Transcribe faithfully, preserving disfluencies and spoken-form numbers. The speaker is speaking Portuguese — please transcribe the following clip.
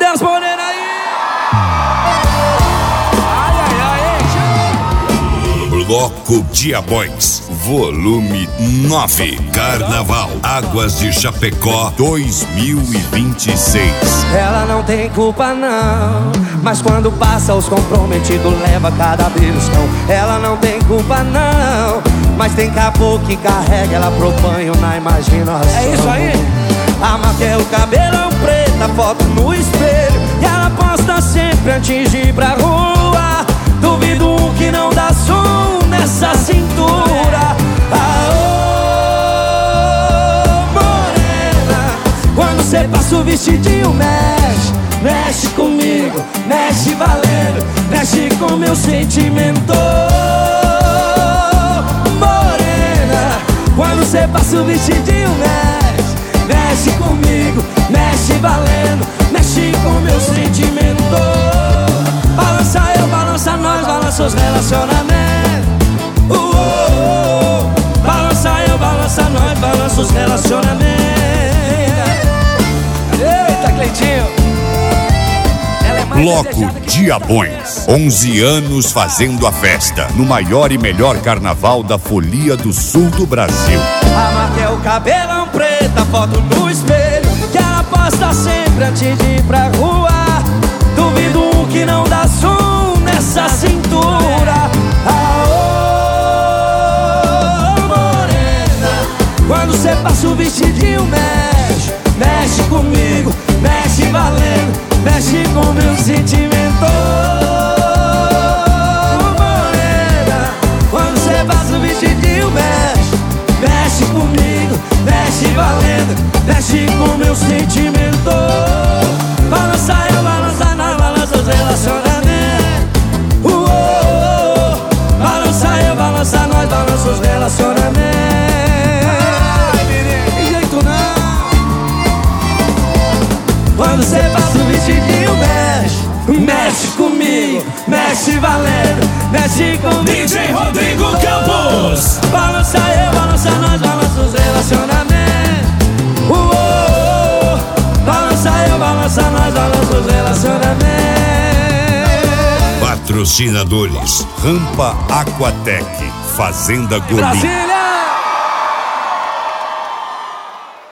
as morenas aí. Ai, ai, ai. Bloco Dia Boys, volume nove. Carnaval Águas de Chapecó dois mil e vinte e seis. Ela não tem culpa não, mas quando passa os comprometidos leva cada beliscão. Ela não tem culpa não, mas tem caboclo que carrega ela pro banho na imaginação. É isso aí. A marca é o cabelão preto, a foto no espelho, e ela posta sempre antes de ir pra rua. Duvido um que não dá som nessa cintura. Aô, morena, quando cê passa o vestidinho mexe, mexe comigo, mexe valendo, mexe com meu sentimento. Morena, quando cê passa o vestidinho mexe, mexe comigo, mexe valendo, mexe com meu sentimento. Balança eu, balança nós, balança os relacionamentos. uh, uh, uh. Balança eu, balança nós, balança os relacionamentos. Eita, Cleitinho. Ela é mais Bloco Dia Boys, onze anos fazendo a festa no maior e melhor carnaval da folia do sul do Brasil. A marca é o cabelão preto, a foto no espelho, que ela posta sempre antes de ir pra rua. Duvido um que não dá som nessa cintura. Aô, morena, quando cê passa o vestidinho mexe, mexe comigo, mexe valendo, mexe com meu sentimento. Morena, quando cê passa o vestidinho mexe, mexe comigo, mexe valendo, mexe com meu sentimento. Balança eu, balança nós, balança os relacionamentos. uh, uh, uh. Balança eu, balança nós, balança os relacionamentos. Ai, menino, Tem jeito não. Quando cê passa o vestidinho mexe, mexe comigo, mexe valendo, mexe comigo. D J Rodrigo Campos. Balança eu, balança nós, balança os relacionamentos. uh, uh, uh. Balança eu, balança nós, balança os relacionamentos. Patrocinadores: Rampa Aquatec, Fazenda Gourmet,